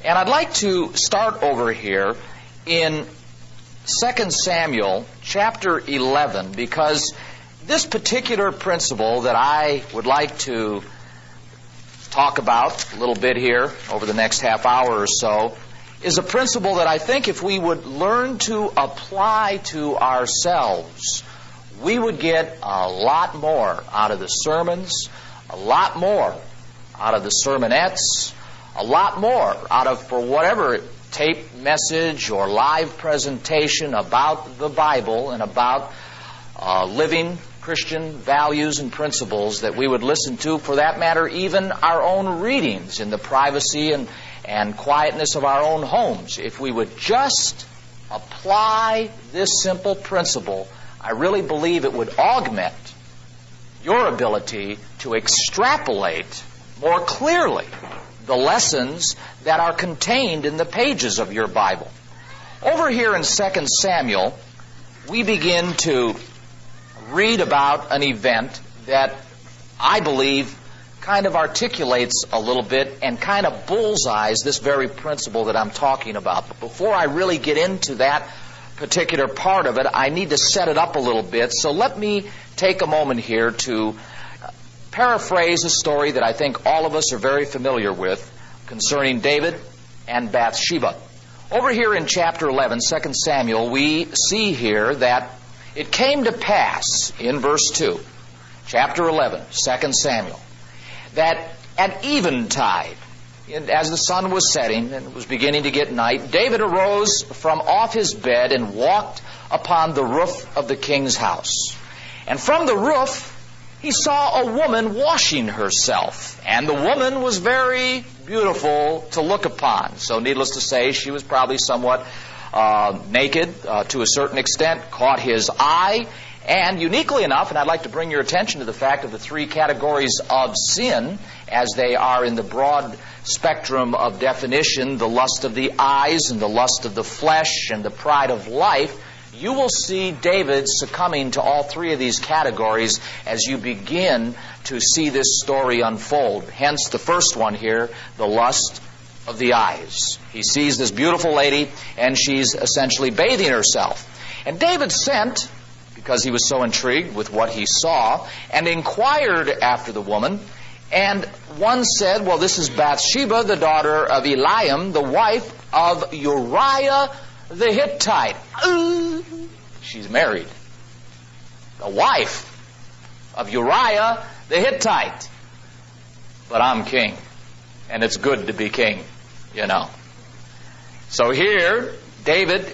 And I'd like to start over here in 2 Samuel chapter 11, because this particular principle that I would like to talk about a little bit here over the next half hour or so is a principle that I think if we would learn to apply to ourselves, we would get a lot more out of the sermons, a lot more out of the sermonettes, a lot more out of, for whatever tape message or live presentation about the Bible and about living Christian values and principles that we would listen to, for that matter, even our own readings in the privacy and quietness of our own homes. If we would just apply this simple principle, I really believe it would augment your ability to extrapolate more clearly the lessons that are contained in the pages of your Bible. Over here in 2 Samuel, we begin to read about an event that I believe kind of articulates a little bit and kind of bullseyes this very principle that I'm talking about. But before I really get into that particular part of it, I need to set it up a little bit. So let me take a moment here to paraphrase a story that I think all of us are very familiar with concerning David and Bathsheba. Over here in chapter 11, 2 Samuel, we see here that it came to pass in verse 2, chapter 11, 2 Samuel, that at eventide, as the sun was setting and it was beginning to get night, David arose from off his bed and walked upon the roof of the king's house. And from the roof he saw a woman washing herself, and the woman was very beautiful to look upon. So needless to say, she was probably somewhat naked to a certain extent, caught his eye, and uniquely enough, and I'd like to bring your attention to the fact of the three categories of sin as they are in the broad spectrum of definition, the lust of the eyes and the lust of the flesh and the pride of life. You will see David succumbing to all three of these categories as you begin to see this story unfold. Hence the first one here, the lust of the eyes. He sees this beautiful lady and she's essentially bathing herself. And David sent, because he was so intrigued with what he saw, and inquired after the woman. And one said, well, this is Bathsheba, the daughter of Eliam, the wife of Uriah the Hittite. She's married. The wife of Uriah the Hittite. But I'm king, and it's good to be king, you know. So here, David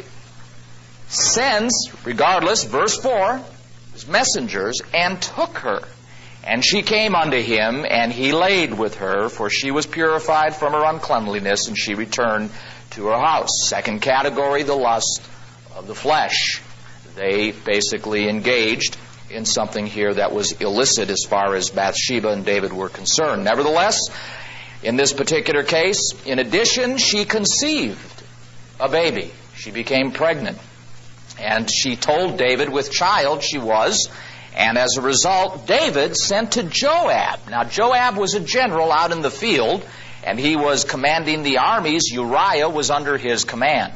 sends, regardless, verse 4, his messengers, and took her. And she came unto him, and he laid with her, for she was purified from her uncleanliness, and she returned to her house. Second category, the lust of the flesh. They basically engaged in something here that was illicit as far as Bathsheba and David were concerned. Nevertheless, in this particular case, in addition, she conceived a baby. She became pregnant. And she told David with child she was. And as a result, David sent to Joab. Now, Joab was a general out in the field, and he was commanding the armies. Uriah was under his command.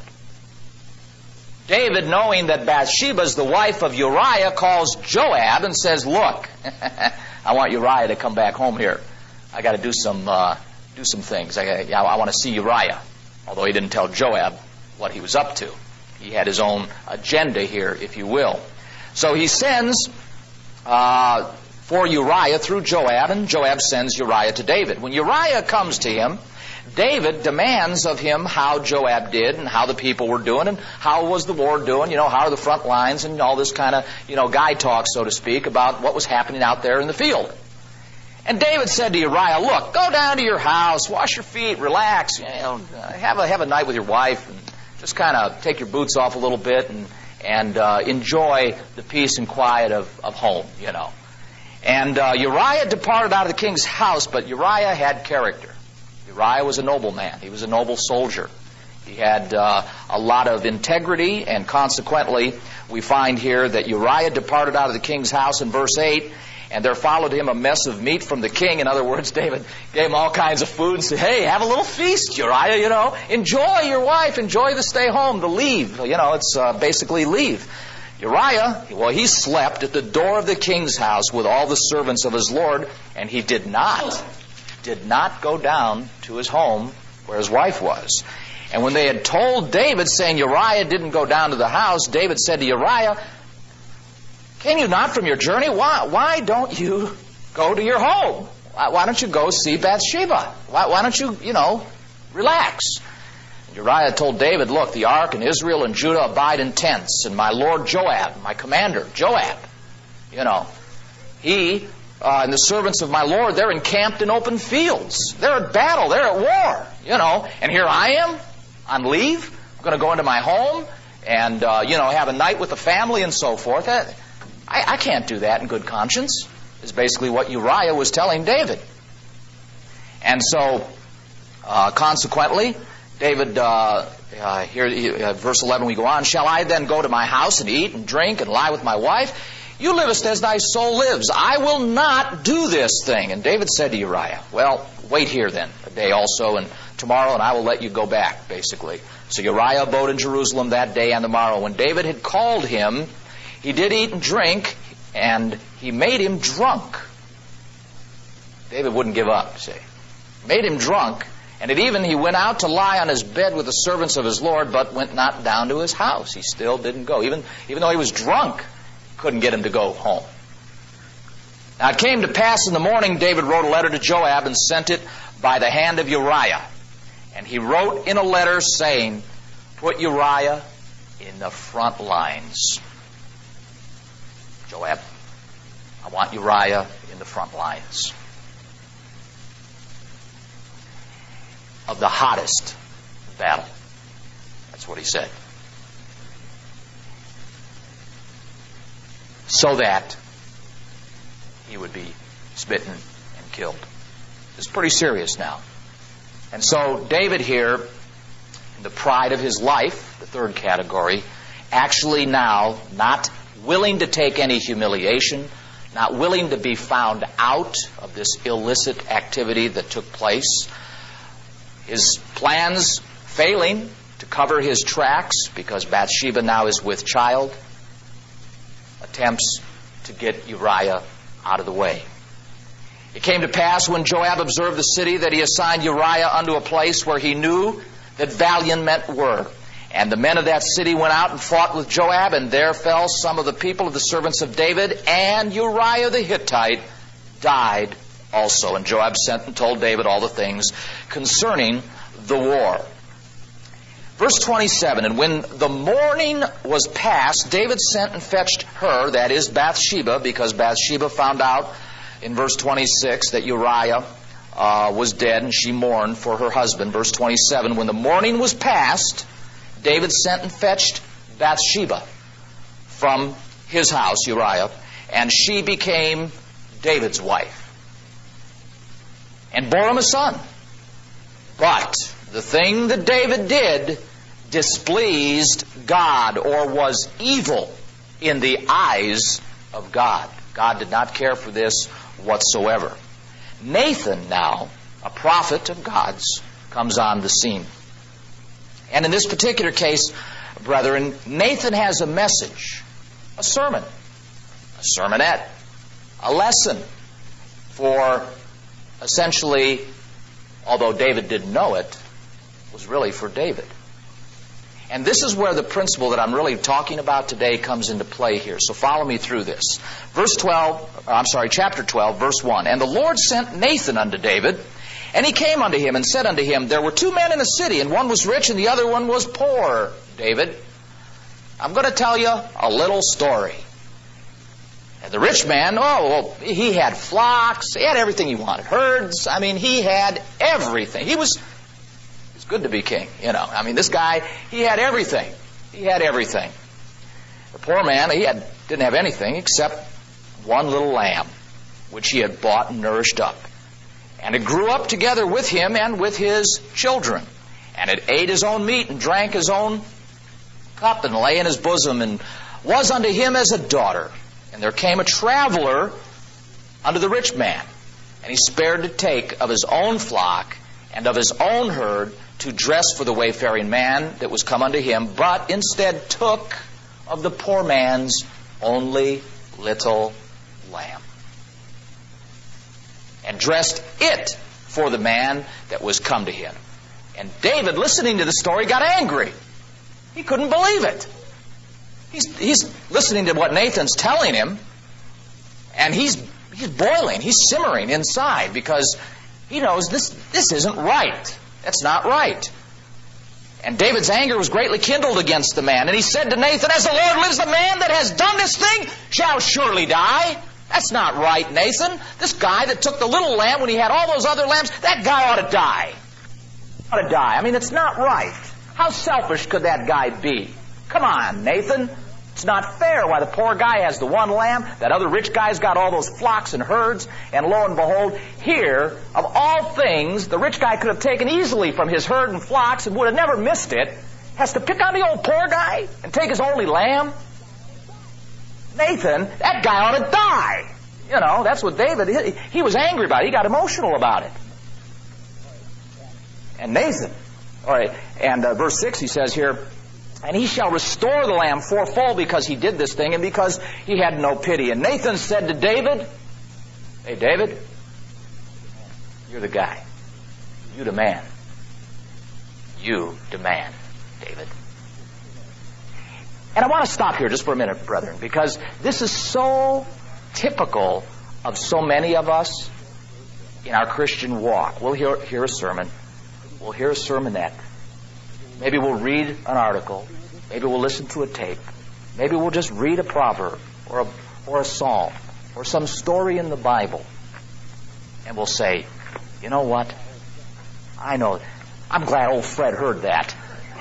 David, knowing that Bathsheba is the wife of Uriah, calls Joab and says, look, I want Uriah to come back home here. I got to do some things. I want to see Uriah. Although he didn't tell Joab what he was up to. He had his own agenda here, if you will. So he sends for Uriah through Joab, and Joab sends Uriah to David. When Uriah comes to him, David demands of him how Joab did and how the people were doing and how was the war doing, how are the front lines and all this kind of, guy talk, so to speak, about what was happening out there in the field. And David said to Uriah, look, go down to your house, wash your feet, relax, have a night with your wife, and just kind of take your boots off a little bit and enjoy the peace and quiet of home, And Uriah departed out of the king's house, but Uriah had character. Uriah was a noble man. He was a noble soldier. He had a lot of integrity, and consequently, we find here that Uriah departed out of the king's house in verse 8, and there followed him a mess of meat from the king. In other words, David gave him all kinds of food and said, hey, have a little feast, Uriah, enjoy your wife, enjoy the stay home, the leave. It's basically leave. Uriah, he slept at the door of the king's house with all the servants of his lord, and he did not go down to his home where his wife was. And when they had told David, saying Uriah didn't go down to the house, David said to Uriah, came you not from your journey? Why don't you go to your home? Why don't you go see Bathsheba? Why don't you, relax? And Uriah told David, look, the ark and Israel and Judah abide in tents, and my lord Joab, my commander, Joab, he and the servants of my lord, they're encamped in open fields. They're at battle. They're at war, And here I am on leave. I'm going to go into my home and, have a night with the family and so forth. I can't do that in good conscience, is basically what Uriah was telling David. And so, consequently, David, here, verse 11, we go on, shall I then go to my house and eat and drink and lie with my wife? You livest as thy soul lives. I will not do this thing. And David said to Uriah, well, wait here then a day also, and tomorrow, and I will let you go back, basically. So Uriah abode in Jerusalem that day and the morrow. When David had called him, he did eat and drink, and he made him drunk. David wouldn't give up, see. Made him drunk, and at even he went out to lie on his bed with the servants of his Lord, but went not down to his house. He still didn't go. Even though he was drunk, couldn't get him to go home. Now it came to pass in the morning, David wrote a letter to Joab and sent it by the hand of Uriah. And he wrote in a letter saying, put Uriah in the front lines. Joab, I want Uriah in the front lines of the hottest battle. That's what he said. So that he would be smitten and killed. It's pretty serious now. And so David here, in the pride of his life, the third category, actually now not willing to take any humiliation, not willing to be found out of this illicit activity that took place, his plans failing to cover his tracks because Bathsheba now is with child, attempts to get Uriah out of the way. It came to pass when Joab observed the city that he assigned Uriah unto a place where he knew that valiant men were. And the men of that city went out and fought with Joab, and there fell some of the people of the servants of David, and Uriah the Hittite died also. And Joab sent and told David all the things concerning the war. Verse 27, and when the morning was past, David sent and fetched her, that is Bathsheba, because Bathsheba found out in verse 26 that Uriah was dead, and she mourned for her husband. Verse 27, when the morning was past, David sent and fetched Bathsheba from his house, Uriah, and she became David's wife, and bore him a son. But the thing that David did displeased God, or was evil in the eyes of God. God did not care for this whatsoever. Nathan now, a prophet of God's, comes on the scene. And in this particular case, brethren, Nathan has a message, a sermon, a sermonette, a lesson for essentially, although David didn't know it, was really for David. And this is where the principle that I'm really talking about today comes into play here. So follow me through this. Chapter 12, verse 1. And the Lord sent Nathan unto David, and he came unto him and said unto him, there were two men in a city, and one was rich and the other one was poor. David, I'm going to tell you a little story. And the rich man, he had flocks, he had everything he wanted. Herds, he had everything. It's good to be king, this guy, he had everything. He had everything. The poor man, didn't have anything except one little lamb, which he had bought and nourished up. And it grew up together with him and with his children. And it ate his own meat and drank his own cup and lay in his bosom and was unto him as a daughter. And there came a traveler unto the rich man, and he spared to take of his own flock and of his own herd to dress for the wayfaring man that was come unto him, but instead took of the poor man's only little lamb, and dressed it for the man that was come to him. And David, listening to the story, got angry. He couldn't believe it. He's listening to what Nathan's telling him, and he's boiling, he's simmering inside, because he knows this isn't right. That's not right. And David's anger was greatly kindled against the man, and he said to Nathan, "As the Lord lives, the man that has done this thing shall surely die." That's not right, Nathan. This guy that took the little lamb when he had all those other lambs, that guy ought to die. Ought to die. I mean, it's not right. How selfish could that guy be? Come on, Nathan. It's not fair why the poor guy has the one lamb, that other rich guy's got all those flocks and herds, and lo and behold, here, of all things, the rich guy could have taken easily from his herd and flocks and would have never missed it, has to pick on the old poor guy and take his only lamb? Nathan, that guy ought to die. You know, that's what David, he was angry about it. He got emotional about it. And Nathan, all right, and verse 6 he says here, "And he shall restore the lamb fourfold because he did this thing and because he had no pity." And Nathan said to David, "Hey, David, you're the guy. You the man. You demand, David." And I want to stop here just for a minute, brethren, because this is so typical of so many of us in our Christian walk. We'll hear a sermon. We'll hear a sermonette. Maybe we'll read an article. Maybe we'll listen to a tape. Maybe we'll just read a proverb or a psalm or some story in the Bible. And we'll say, "You know what? I know. I'm glad old Fred heard that."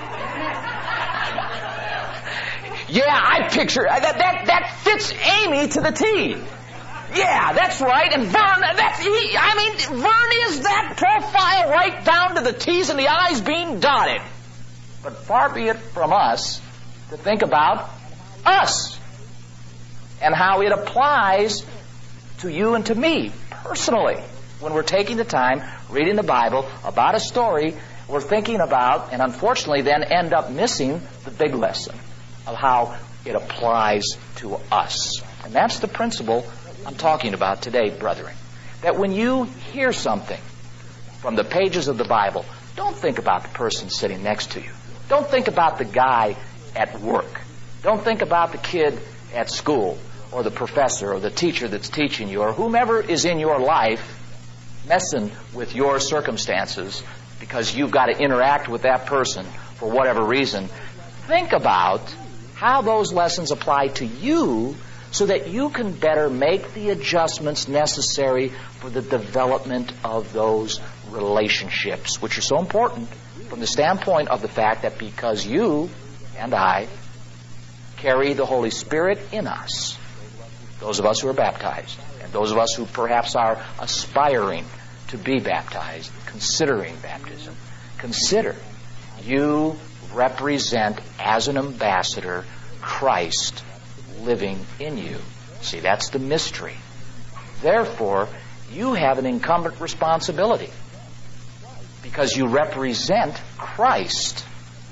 Yeah, I picture that fits Amy to the T. Yeah, that's right. And Vern, Vern is that profile right down to the T's and the I's being dotted. But far be it from us to think about us and how it applies to you and to me personally. When we're taking the time, reading the Bible about a story, we're thinking about, and unfortunately then end up missing the big lesson of how it applies to us. And that's the principle I'm talking about today, brethren. That when you hear something from the pages of the Bible, don't think about the person sitting next to you. Don't think about the guy at work. Don't think about the kid at school or the professor or the teacher that's teaching you or whomever is in your life messing with your circumstances because you've got to interact with that person for whatever reason. Think about how those lessons apply to you so that you can better make the adjustments necessary for the development of those relationships, which are so important from the standpoint of the fact that because you and I carry the Holy Spirit in us, those of us who are baptized, and those of us who perhaps are aspiring to be baptized, considering baptism, consider you represent as an ambassador Christ living in you. See, that's the mystery. Therefore, you have an incumbent responsibility because you represent Christ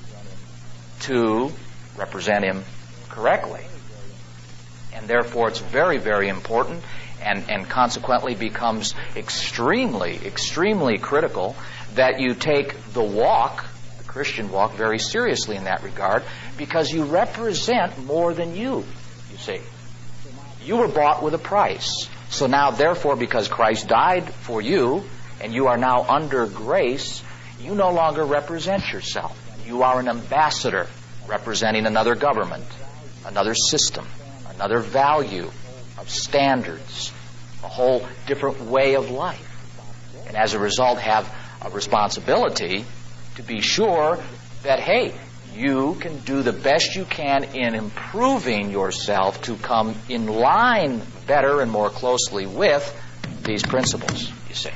to represent Him correctly. And therefore, it's very, very important and consequently becomes extremely, extremely critical that you take the walk, the Christian walk, very seriously in that regard because you represent more than you see. You were bought with a price. So now, therefore, because Christ died for you and you are now under grace, you no longer represent yourself. You are an ambassador representing another government, another system, another value of standards, a whole different way of life. And as a result, have a responsibility to be sure that, hey, you can do the best you can in improving yourself to come in line better and more closely with these principles, you see.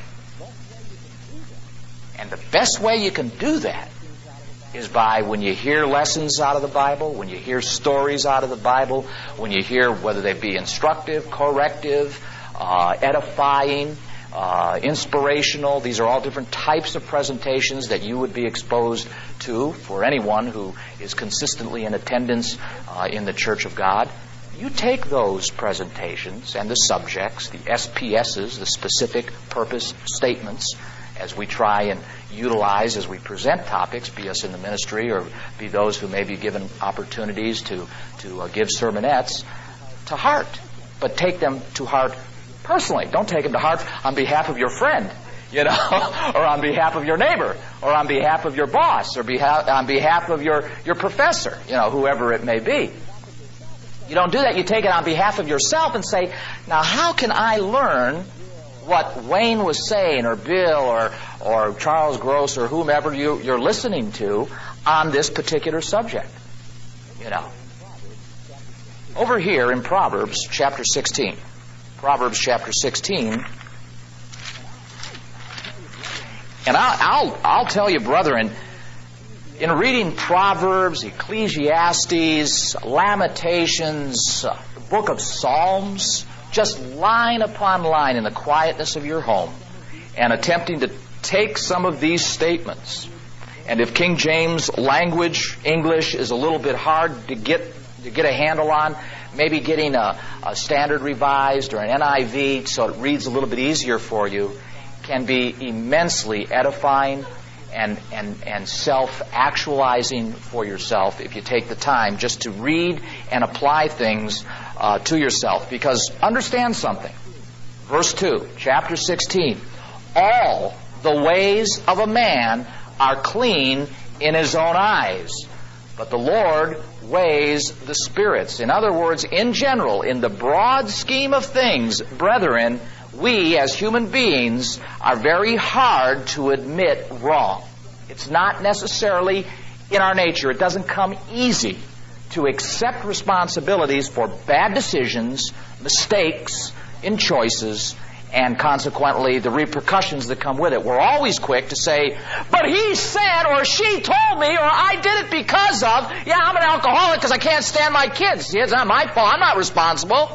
And the best way you can do that is by when you hear lessons out of the Bible, when you hear stories out of the Bible, when you hear whether they be instructive, corrective, edifying, inspirational. These are all different types of presentations that you would be exposed to for anyone who is consistently in attendance in the Church of God. You take those presentations and the subjects, the SPSs, the specific purpose statements, as we try and utilize as we present topics, be us in the ministry or be those who may be given opportunities to give sermonettes, to heart. But take them to heart personally. Don't take them to heart on behalf of your friend, or on behalf of your neighbor, or on behalf of your boss, or on behalf of your professor, whoever it may be. You don't do that. You take it on behalf of yourself and say, now how can I learn what Wayne was saying, or Bill, or Charles Gross, or whomever you're listening to on this particular subject? Over here in Proverbs chapter 16. Proverbs chapter 16. And I'll tell you, brethren, in reading Proverbs, Ecclesiastes, Lamentations, the book of Psalms, just line upon line in the quietness of your home, and attempting to take some of these statements. And if King James language, English, is a little bit hard to get a handle on, maybe getting a Standard Revised or an NIV so it reads a little bit easier for you can be immensely edifying and self-actualizing for yourself if you take the time just to read and apply things to yourself. Because understand something. Verse 2, chapter 16. All the ways of a man are clean in his own eyes, but the Lord weighs the spirits. In other words, in general, in the broad scheme of things, brethren, we as human beings are very hard to admit wrong. It's not necessarily in our nature. It doesn't come easy to accept responsibilities for bad decisions, mistakes in choices, and consequently the repercussions that come with it. We're always quick to say, but he said, or she told me, or I did it because of, I'm an alcoholic because I can't stand my kids. See, it's not my fault. I'm not responsible.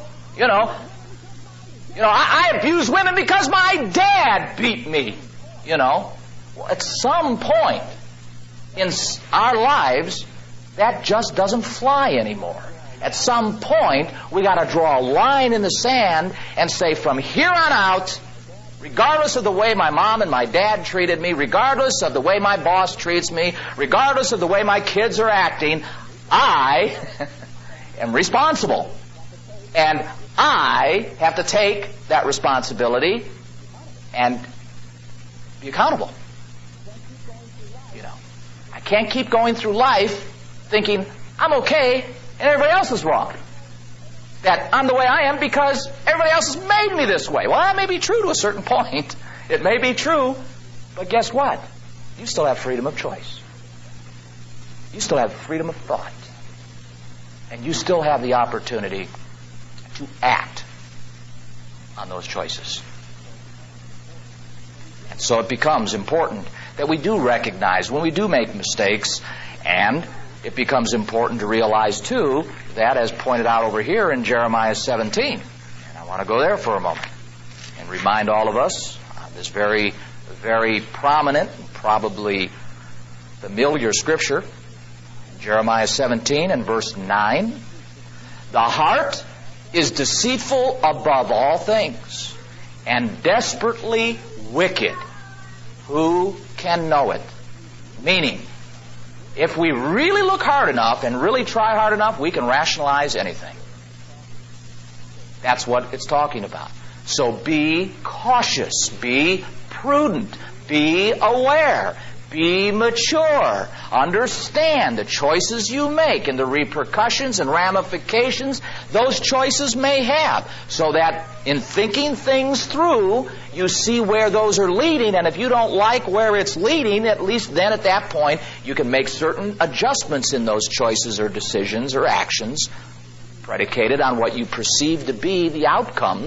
I abuse women because my dad beat me. Well, at some point in our lives, that just doesn't fly anymore. At some point, we got to draw a line in the sand and say, from here on out, regardless of the way my mom and my dad treated me, regardless of the way my boss treats me, regardless of the way my kids are acting, I am responsible. And I have to take that responsibility and be accountable. I can't keep going through life thinking I'm okay and everybody else is wrong. That I'm the way I am because everybody else has made me this way. Well, that may be true to a certain point. It may be true, but guess what? You still have freedom of choice. You still have freedom of thought. And you still have the opportunity to act on those choices. And so it becomes important that we do recognize when we do make mistakes, and it becomes important to realize, too, that as pointed out over here in Jeremiah 17, and I want to go there for a moment and remind all of us this very, very prominent and probably familiar scripture, Jeremiah 17 and verse 9. The heart is deceitful above all things and desperately wicked. Who can know it? Meaning, if we really look hard enough and really try hard enough, we can rationalize anything. That's what it's talking about. So be cautious, be prudent, be aware, be mature. Understand the choices you make and the repercussions and ramifications those choices may have, so that in thinking things through, you see where those are leading, and if you don't like where it's leading, at least then at that point you can make certain adjustments in those choices or decisions or actions predicated on what you perceive to be the outcomes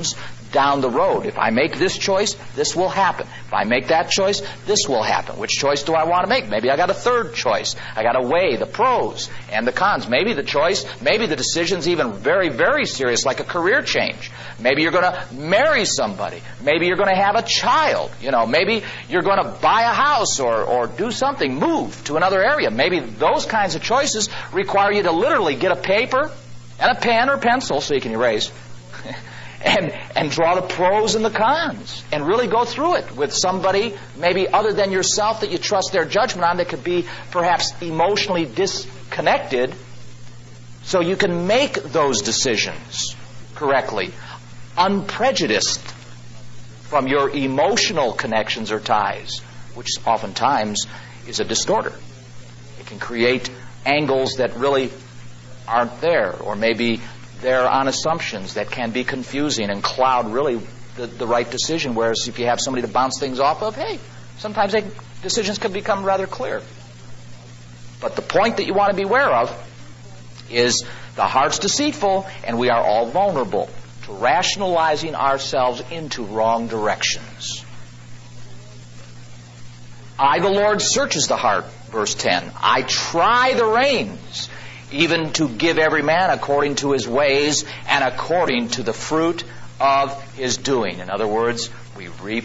down the road. If I make this choice, this will happen. If I make that choice, this will happen. Which choice do I want to make? Maybe I got a third choice. I got to weigh the pros and the cons. Maybe the decision's even very, very serious, like a career change. Maybe you're going to marry somebody. Maybe you're going to have a child. Maybe you're going to buy a house or do something, move to another area. Maybe those kinds of choices require you to literally get a paper and a pen or pencil so you can erase and draw the pros and the cons and really go through it with somebody maybe other than yourself that you trust their judgment on, that could be perhaps emotionally disconnected, so you can make those decisions correctly, unprejudiced from your emotional connections or ties, which oftentimes is a distorter. It can create angles that really aren't there, or maybe they're on assumptions that can be confusing and cloud really the right decision. Whereas if you have somebody to bounce things off of, hey, sometimes decisions can become rather clear. But the point that you want to be aware of is the heart's deceitful, and we are all vulnerable to rationalizing ourselves into wrong directions. I, the Lord, searches the heart, verse 10. I try the reins, even to give every man according to his ways and according to the fruit of his doing. In other words, we reap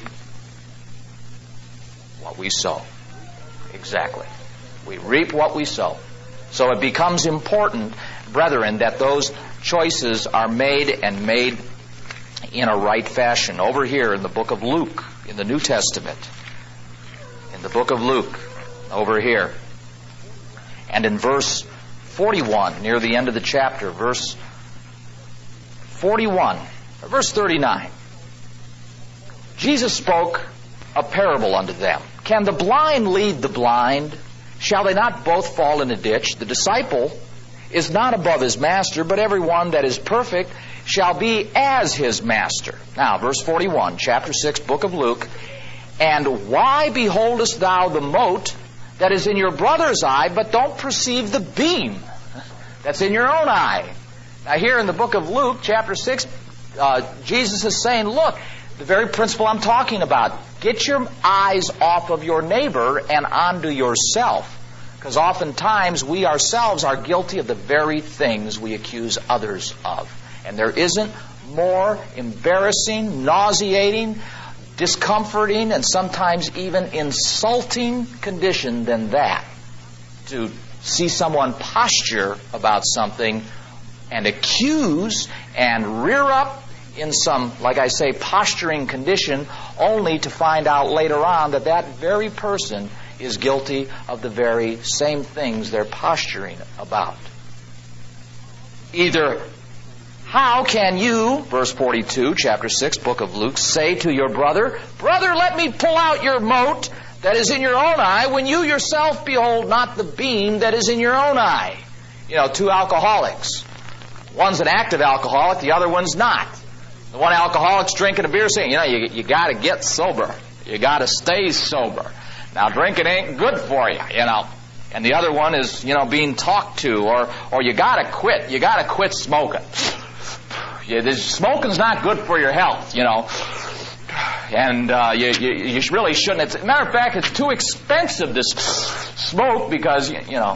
what we sow. Exactly. We reap what we sow. So it becomes important, brethren, that those choices are made and made in a right fashion. Over here in the book of Luke, in the New Testament, in the book of Luke, over here, and in verse 41, near the end of the chapter, verse 41, or verse 39, Jesus spoke a parable unto them. Can the blind lead the blind? Shall they not both fall in a ditch? The disciple is not above his master, but every one that is perfect shall be as his master. Now, verse 41, chapter 6, book of Luke. And why beholdest thou the mote that is in your brother's eye, but don't perceive the beam that's in your own eye? Now, here in the book of Luke, chapter 6, Jesus is saying, look, the very principle I'm talking about, get your eyes off of your neighbor and onto yourself. Because oftentimes we ourselves are guilty of the very things we accuse others of. And there isn't more embarrassing, nauseating, discomforting, and sometimes even insulting condition than that. To see someone posture about something and accuse and rear up in some, like I say, posturing condition, only to find out later on that that very person is guilty of the very same things they're posturing about. Either, how can you, verse 42, chapter 6, book of Luke, say to your brother, brother, let me pull out your mote that is in your own eye, when you yourself behold not the beam that is in your own eye? Two alcoholics. One's an active alcoholic, the other one's not. The one alcoholic's drinking a beer saying, you got to get sober. You got to stay sober. Now, drinking ain't good for you, And the other one is, being talked to, or you got to quit. You got to quit smoking. Smoking's not good for your health, And you really shouldn't. As a matter of fact, it's too expensive to smoke because,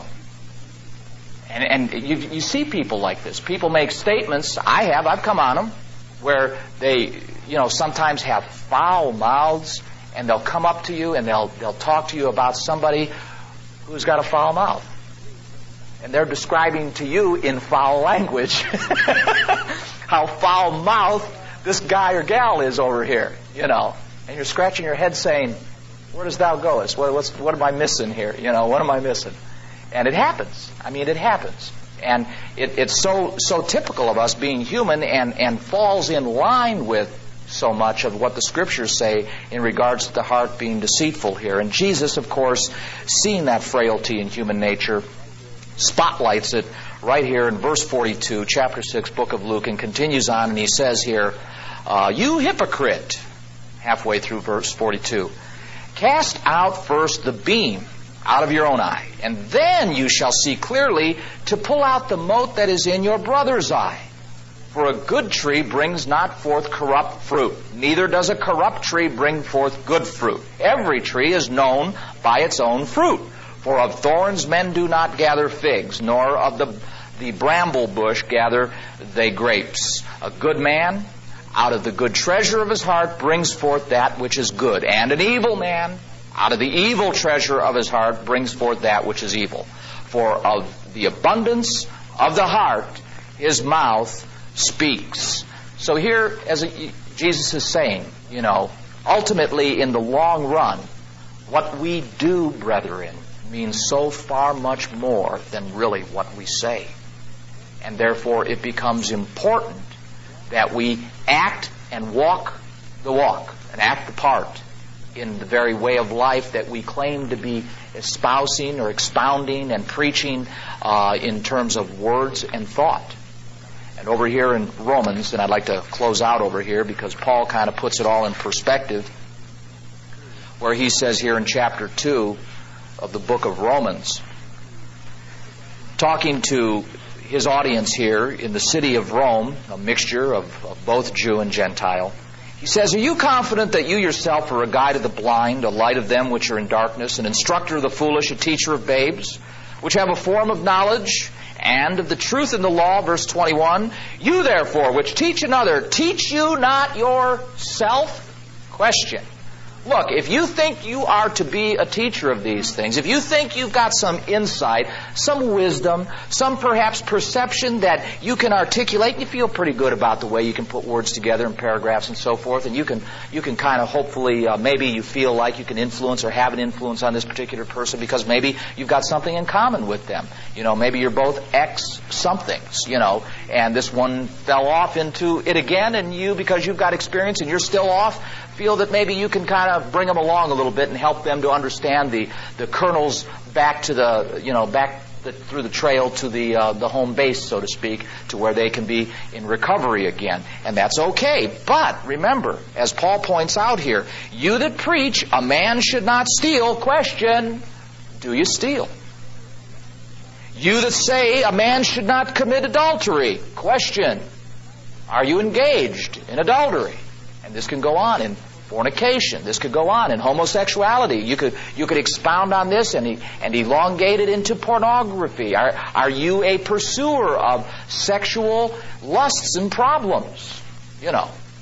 And you see people like this. People make statements. I've come on them, where they, sometimes have foul mouths, and they'll come up to you and they'll talk to you about somebody who's got a foul mouth. And they're describing to you in foul language how foul-mouthed this guy or gal is over here, And you're scratching your head saying, where does thou goest? What am I missing here? What am I missing? And it happens. It happens. And it's so typical of us being human, and falls in line with so much of what the Scriptures say in regards to the heart being deceitful here. And Jesus, of course, seeing that frailty in human nature, spotlights it right here in verse 42, chapter 6, book of Luke, and continues on, and he says here, you hypocrite, halfway through verse 42, cast out first the beam out of your own eye, and then you shall see clearly to pull out the mote that is in your brother's eye. For a good tree brings not forth corrupt fruit, neither does a corrupt tree bring forth good fruit. Every tree is known by its own fruit. For of thorns men do not gather figs, nor of the bramble bush gather they grapes. A good man out of the good treasure of his heart brings forth that which is good, and an evil man out of the evil treasure of his heart brings forth that which is evil. For of the abundance of the heart his mouth speaks. So here, as Jesus is saying, ultimately in the long run, what we do, brethren, means so far much more than really what we say. And therefore it becomes important that we act and walk the walk, and act the part in the very way of life that we claim to be espousing or expounding and preaching in terms of words and thought. And over here in Romans, and I'd like to close out over here because Paul kind of puts it all in perspective, where he says here in chapter 2 of the book of Romans, talking to his audience here in the city of Rome, a mixture of both Jew and Gentile, he says, "Are you confident that you yourself are a guide of the blind, a light of them which are in darkness, an instructor of the foolish, a teacher of babes, which have a form of knowledge, and of the truth in the law," verse 21, "you therefore which teach another, teach you not yourself?" Question. Look, if you think you are to be a teacher of these things, if you think you've got some insight, some wisdom, some perhaps perception that you can articulate, you feel pretty good about the way you can put words together in paragraphs and so forth, and you can kind of hopefully, maybe you feel like you can influence or have an influence on this particular person because maybe you've got something in common with them. Maybe you're both ex-somethings, and this one fell off into it again, and you, because you've got experience and you're still off, feel that maybe you can kind of bring them along a little bit and help them to understand the kernels back to through the trail to the home base, so to speak, to where they can be in recovery again. And that's okay. But remember, as Paul points out here, you that preach a man should not steal, question, do you steal? You that say a man should not commit adultery, question, are you engaged in adultery? And this can go on in fornication. This could go on in homosexuality. You could expound on this and elongate it into pornography. Are you a pursuer of sexual lusts and problems? You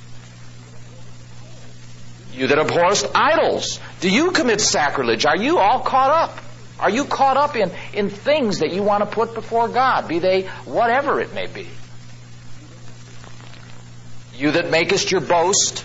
that abhorrest idols, do you commit sacrilege? Are you all caught up? Are you caught up in things that you want to put before God, be they whatever it may be? You that makest your boast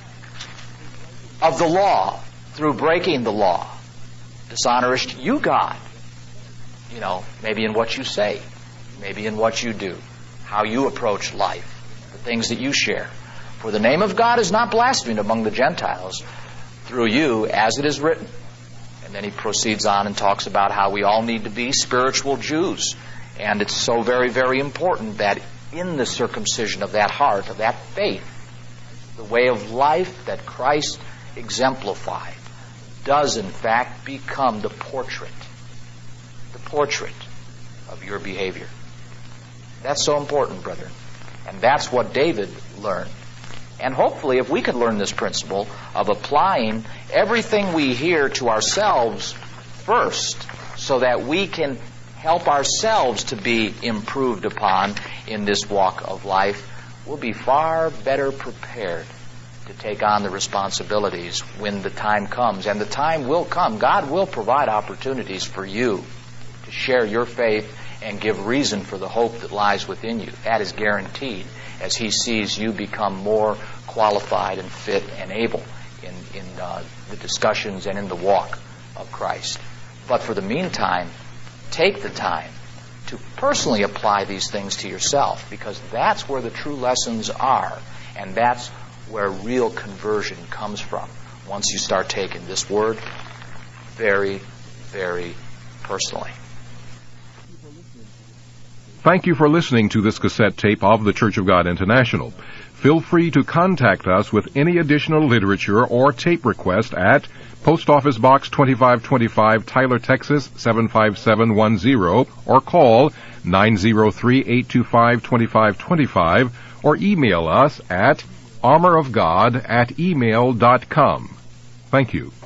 of the law through breaking the law, dishonorest you God? Maybe in what you say, maybe in what you do, how you approach life, the things that you share. For the name of God is not blasphemed among the Gentiles through you, as it is written. And then he proceeds on and talks about how we all need to be spiritual Jews. And it's so very, very important that in the circumcision of that heart, of that faith, the way of life that Christ exemplified does in fact become the portrait of your behavior. That's so important, brethren. And that's what David learned. And hopefully if we can learn this principle of applying everything we hear to ourselves first, so that we can help ourselves to be improved upon in this walk of life, we'll be far better prepared to take on the responsibilities when the time comes. And the time will come. God will provide opportunities for you to share your faith and give reason for the hope that lies within you. That is guaranteed as He sees you become more qualified and fit and able in the discussions and in the walk of Christ. But for the meantime, take the time to personally apply these things to yourself, because that's where the true lessons are, and that's where real conversion comes from once you start taking this word very, very personally. Thank you for listening to this cassette tape of the Church of God International. Feel free to contact us with any additional literature or tape request at Post Office Box 2525, Tyler, Texas 75710, or call 903-825-2525, or email us at armorofgod@email.com. Thank you.